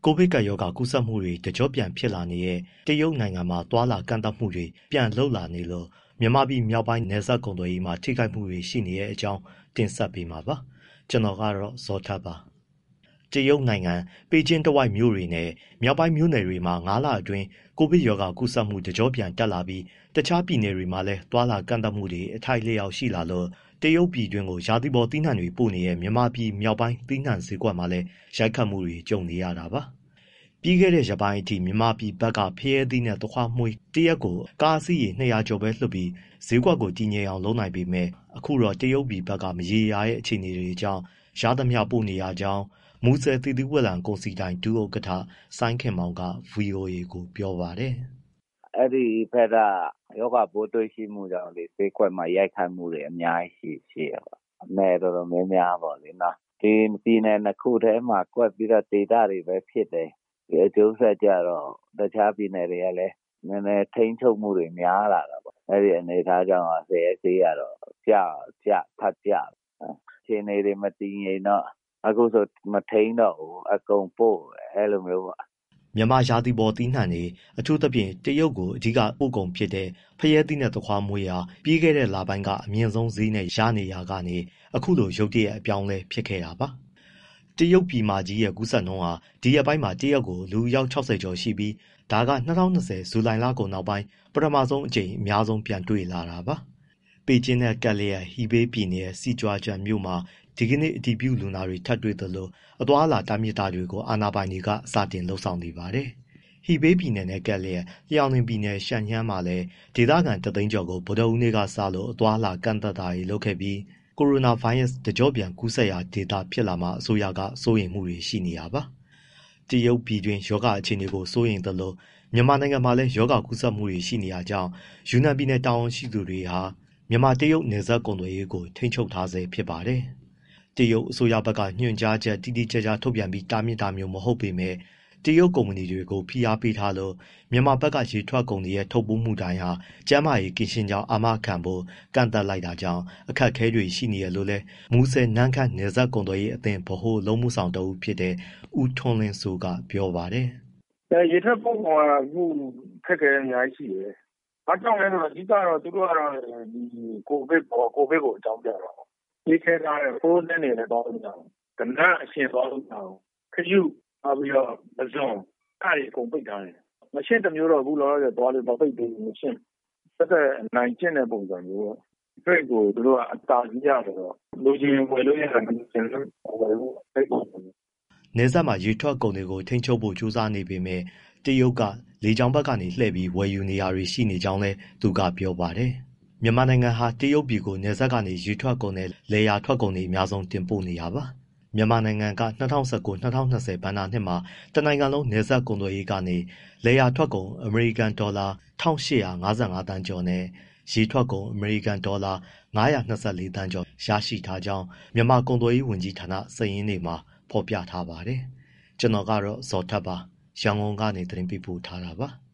ကိုဗစ်ကပ်ရောဂါကူးစက်မှုတွေတကျော့ပြန်ဖြစ်လာနေတဲ့တရုတ်နိုင်ငံမှာသွာလာကန့်သတ်မှုတွေပြန်လုပ်လာနေလို့မြန်မာပြည်မြောက်ပိုင်းနယ်စပ်ကုန်သွယ်ရေးမှာထိခိုက်မှုတွေရှိနေတဲ့အကြောင်းတင်ဆက်ပေးမှာပါ။ကျွန်တော်ကတော့ဇော်ထက်ပါ။တရုတ်နိုင်ငံပေကျင်းတဝိုက်မြို့တွေနဲ့မြောက်ပိုင်းမြို့နယ်တွေမှာ9လအတွင်းကိုဗစ်ရောဂါကူးစက်မှုတကျော့ပြန်တက်လာပြီးတခြားပြည်နယ်တွေမှာလည်းသွာလာကန့်သတ်မှုတွေအထိုက်လျောက်ရှိလာလို့တရုတ်ပြည်တွင်းကိုရာသီပေါ်သီးနှံတွေပို့နေတဲ့မြန်မာပြည်မြောက်ပိုင်းသီးနှံဈေးကွက်မှာလည်းရိုက်ခတ်မှုတွေကြုံနေရတာပါ။ပြီးခဲ့တဲ့ရက်ပိုင်းအထိမြန်မာပြည်ဘက်ကဖရဲသီးနဲ့သခွားမွှေးတရက်ကိုကားအစီးရေ200ကျော်ပဲလွှတ်ပြီးဈေးကွက်ကိုတည်ငြိမ်အောင်လုပ်နိုင်ပေမဲ့အခုတော့တရုတ်ပြည်ဘက်ကမရေရာတဲ့အခြေအနေတွေကြောင့်ရသမျှပို့နေရကြောင်းမူဆယ်သီသီဝလံကုန်စည်တိုင်းဒုဥက္ကဋ္ဌစိုင်းခင်မောင်က VOA ကိုပြောပါတယ်။အဲ့ဒီဘက်ကယောဂပိုးတွေ့ရှိမှုကြောင့်ဈေးကွက်မှာရိုက်ခတ်မှုတွေအများကြီးရှိရပါအမဲတော်တော်များများပေါ့လေနော်ဒီပြည်နယ်တစ်ခုထဲမှာကွက်ပြီးတော့ဒေသတွေပဲဖြစ်တယ်ဒီအကျိုးဆက်ကြတော့တခြားပြည်နယ်တွေကလည်းနည်းနည်းထိန်းချုပ်မှုတွေများလာတာပေါ့အဲ့ဒီအနေအထားကြောင့်ဆေးရတော့ထပ်ကြခြေနေတွေမတည်ငြိမ်တော့အခုဆိုမထိန်းတော့ဘူးအကုန်ပို့အဲ့လိုမျိုးပေါ့မြန်မာရာသီပေါ်သီးနှံတွေအထူးသဖြင့်တရုတ်ကိုအဓိကပို့ကုန်ဖြစ်တဲ့ဖရဲသီးနဲ့သခွားမွှေးဟာပြီးခဲ့တဲ့လပိုင်းကအမြင့်ဆုံးဈေးနဲ့ရနေရကနေအခုလိုရုတ်တရက်အပြောင်းလဲဖြစ်ခဲ့တာပါတရုတ်ပြည်မကြီးရဲ့ကူးစက်နှုန်းဟာဒီရက်ပိုင်းမှာတရက်ကိုလူရောက်60ကျော်ရှိပြီးဒါက2020ဇူလိုင်လကုန်နောက်ပိုင်းပထမဆုံးအကြိမ်အများဆုံးပြန်တွေ့လာတာပါပေကျင်းနဲ့ကပ်လျက်ဟီဘေးပြည်နယ်စီကြွာကျန်မြို့မှာဒီကနေ့အတည်ပြုလူနာတွေထပ်တွေ့သလိုအသွားအလာတားမြစ်တာတွေကိုအာဏာပိုင်တွေကစတင်လှုပ်ဆောင်နေပါတယ်။ဟီဘေးပြည်နယ်နဲ့ကပ်လျက်လျောင်လင်ပြည်နယ်ရှန်ဟျန်းမှာလည်းဒေသခံတသိန်းကျော်ကိုဗုဒ္ဓဦးနေ့ကစလို့အသွားအလာကန့်သတ်တာတွေလုပ်ခဲ့ပြီးကိုရိုနာဗိုင်းရပ်စ်တကျော့ပြန်ကူးစက်ရာဒေသဖြစ်လာမှအစိုးရကစိုးရိမ်မှုတွေရှိနေတာပါ။တရုတ်ပြည်တွင်းယောဂအခြေအနေကိုစိုးရိမ်သလိုမြန်မာနိုင်ငံမှာလည်းယောဂကူးစက်မှုတွေရှိနေတာကြောင့်ယူနန်ပြည်နယ်တာဝန်ရှိသူတွေဟာမြန်မာတရုတ်နယ်စပ်ကုန်သွယ်ရေးကိုထိန်းချုပ်ထားဆဲဖြစ်ပါတယ်။တရုတ်အစိုးရဘက်ကညွှန်ကြားချက်တိတိကျကျထုတ်ပြန်ပြီးတားမြစ်တာမျိုးမဟုတ်ပေမဲ့တရုတ်ကုမ္ပဏီတွေကိုဖိအားပေးထားလို့မြန်မာဘက်ကရေထွက်ကုန်တွေရဲ့ထုတ်ပိုးမှုတိုင်းဟာကျန်းမာရေးကင်းရှင်းကြောင်းအာမခံဖို့ကန့်သတ်လိုက်တာကြောင့်အခက်အခဲတွေရှိနေရလို့လဲမူဆယ်နန်းခမ်းနယ်စပ်ကုန်သွယ်ရေးအသင်းဗဟိုလုံးမှုဆောင်တဦးဖြစ်တဲ့ဦးထွန်းလင်းစိုးကပြောပါတယ်။ရေထွက်ကုန်ကအခုခက်ခဲအများကြီးရှိတယ်။ဘာကြောင့်လဲဆိုတော့အဓိကတော့သူတို့ကတော့ဒီကိုဗစ်ကိုအကြောင်းပြတာပေါ့။ဒီထဲထားတဲ့ဖိုးနဲ့နေလည်းတော့မကြောက်ဘူး။ကနအရှင်သွားလို့မကြောက်ဘူး။ခရုနောက်ပြီးတော့မစုံအဲ့ဒီအကုန်ပိတ်ထားတယ်။မရှင်းတမျိုးတော့ဘူးလောလောဆယ်သွားလို့တော့ပိတ်ပြီးမရှင်း။သက်သက်နိုင်ကျင့်တဲ့ပုံစံမျိုးပေါ့။ဖိတ်ကိုသူတို့ကအတားကြီးရဆိုတော့လူကြီးဝယ်လို့ရတယ်မရှင်းလို့ဝယ်ဖို့ဖိတ်ပုံစံနယ်စပ်မှာရေထွက်ကုန်တွေကိုထိန်းချုပ်ဖို့ကြိုးစားနေပေမဲ့တရုတ်ကလေကြောင်းဘက်ကနေလှည့်ပြီးဝယ်ယူနေရတွေရှိနေကြောင်းလဲသူကပြောပါတယ်။မြန်မာနိုင်ငံဟာတရုတ်ပြည်ကိုနယ်စပ်ကနေရေထွက်ကုန်နဲ့လေယာထွက်ကုန်တွေအများဆုံးတင်ပို့နေတာပါ။မြန်မာနိုင်ငံက2019-2020ဘဏ္ဍာနှစ်မှာတနိုင်ငံလုံးနယ်စပ်ကုန်သွယ်ရေးကနေလေယာထွက်ကုန်အမေရိကန်ဒေါ်လာ1855တန်းကျော်နဲ့ရေထွက်ကုန်အမေရိကန်ဒေါ်လာ924တန်းကျော်ရရှိထားကြောင်းမြန်မာကုန်သွယ်ရေးဝန်ကြီးဌာနစာရင်းတွေမှာဖော်ပြထားပါတယ်။ကျွန်တော်ကတော့ဇော်ထက်ပါရန်ကုန်ကနေသတင်းပေးပို့ထားတာပါ။